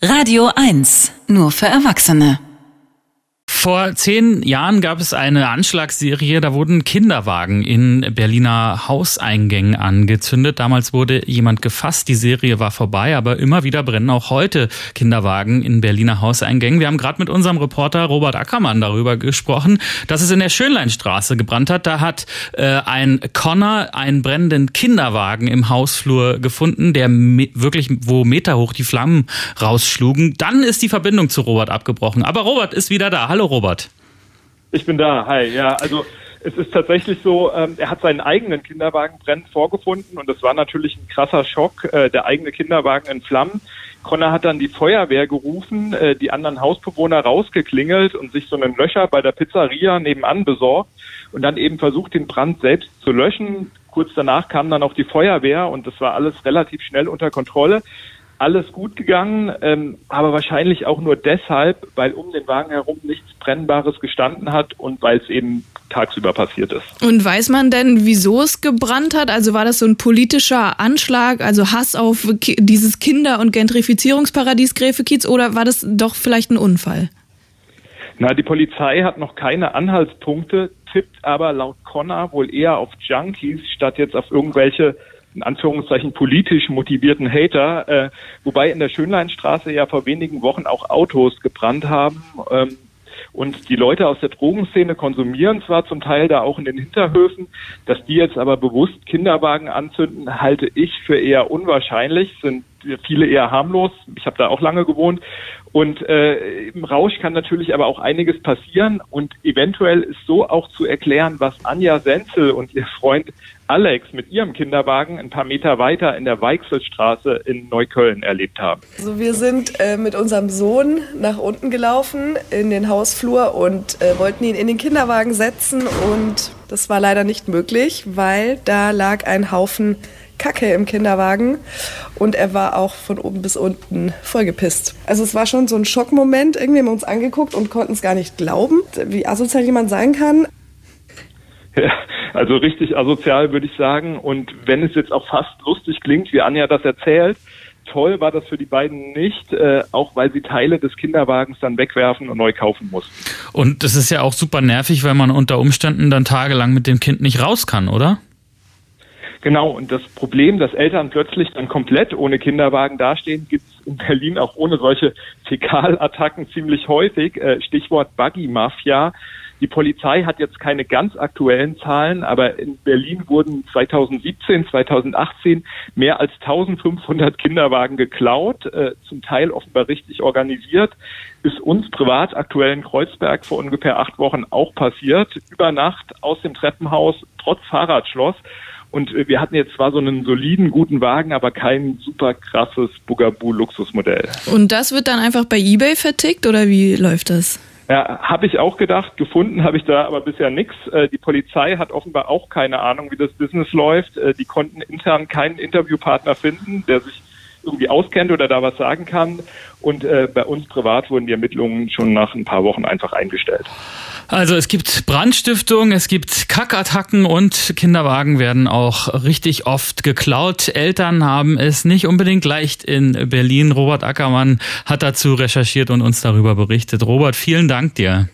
Radio 1, nur für Erwachsene. Vor 10 Jahren gab es eine Anschlagsserie, da wurden Kinderwagen in Berliner Hauseingängen angezündet. Damals wurde jemand gefasst, die Serie war vorbei, aber immer wieder brennen auch heute Kinderwagen in Berliner Hauseingängen. Wir haben gerade mit unserem Reporter Robert Ackermann darüber gesprochen, dass es in der Schönleinstraße gebrannt hat. Da hat ein Conner einen brennenden Kinderwagen im Hausflur gefunden, der wirklich wo meterhoch die Flammen rausschlugen. Dann ist die Verbindung zu Robert abgebrochen. Aber Robert ist wieder da. Hallo Robert. Ich bin da, hi. Ja, also es ist tatsächlich so, er hat seinen eigenen Kinderwagen brennend vorgefunden und das war natürlich ein krasser Schock, der eigene Kinderwagen in Flammen. Conner hat dann die Feuerwehr gerufen, die anderen Hausbewohner rausgeklingelt und sich so einen Löscher bei der Pizzeria nebenan besorgt und dann eben versucht, den Brand selbst zu löschen. Kurz danach kam dann auch die Feuerwehr und das war alles relativ schnell unter Kontrolle. Alles gut gegangen, aber wahrscheinlich auch nur deshalb, weil um den Wagen herum nichts Brennbares gestanden hat und weil es eben tagsüber passiert ist. Und weiß man denn, wieso es gebrannt hat? Also war das so ein politischer Anschlag, also Hass auf dieses Kinder- und Gentrifizierungsparadies Gräfekiez, oder war das doch vielleicht ein Unfall? Na, die Polizei hat noch keine Anhaltspunkte, tippt aber laut Conner wohl eher auf Junkies statt jetzt auf irgendwelche in Anführungszeichen politisch motivierten Hater, wobei in der Schönleinstraße ja vor wenigen Wochen auch Autos gebrannt haben. Und die Leute aus der Drogenszene konsumieren zwar zum Teil da auch in den Hinterhöfen, dass die jetzt aber bewusst Kinderwagen anzünden, halte ich für eher unwahrscheinlich, sind viele eher harmlos. Ich habe da auch lange gewohnt. Und im Rausch kann natürlich aber auch einiges passieren. Und eventuell ist so auch zu erklären, was Anja Senzel und ihr Freund Alex mit ihrem Kinderwagen ein paar Meter weiter in der Weichselstraße in Neukölln erlebt haben. Also wir sind mit unserem Sohn nach unten gelaufen in den Hausflur und wollten ihn in den Kinderwagen setzen. Und das war leider nicht möglich, weil da lag ein Haufen Kacke im Kinderwagen und er war auch von oben bis unten vollgepisst. Also es war schon so ein Schockmoment. Irgendwie haben wir uns angeguckt und konnten es gar nicht glauben, wie asozial jemand sein kann. Ja, also richtig asozial, würde ich sagen. Und wenn es jetzt auch fast lustig klingt, wie Anja das erzählt, toll war das für die beiden nicht, auch weil sie Teile des Kinderwagens dann wegwerfen und neu kaufen mussten. Und das ist ja auch super nervig, weil man unter Umständen dann tagelang mit dem Kind nicht raus kann, oder? Genau, und das Problem, dass Eltern plötzlich dann komplett ohne Kinderwagen dastehen, gibt es in Berlin auch ohne solche Fäkalattacken ziemlich häufig. Stichwort Buggy-Mafia. Die Polizei hat jetzt keine ganz aktuellen Zahlen, aber in Berlin wurden 2017, 2018 mehr als 1500 Kinderwagen geklaut, zum Teil offenbar richtig organisiert. Ist uns privat aktuell in Kreuzberg vor ungefähr 8 Wochen auch passiert. Über Nacht aus dem Treppenhaus, trotz Fahrradschloss. Und wir hatten jetzt zwar so einen soliden, guten Wagen, aber kein super krasses Bugaboo-Luxusmodell. Und das wird dann einfach bei eBay vertickt oder wie läuft das? Ja, habe ich auch gedacht. Gefunden habe ich da aber bisher nichts. Die Polizei hat offenbar auch keine Ahnung, wie das Business läuft. Die konnten intern keinen Interviewpartner finden, der sich irgendwie auskennt oder da was sagen kann. Und bei uns privat wurden die Ermittlungen schon nach ein paar Wochen einfach eingestellt. Also es gibt Brandstiftung, es gibt Kackattacken und Kinderwagen werden auch richtig oft geklaut. Eltern haben es nicht unbedingt leicht in Berlin. Robert Ackermann hat dazu recherchiert und uns darüber berichtet. Robert, vielen Dank dir.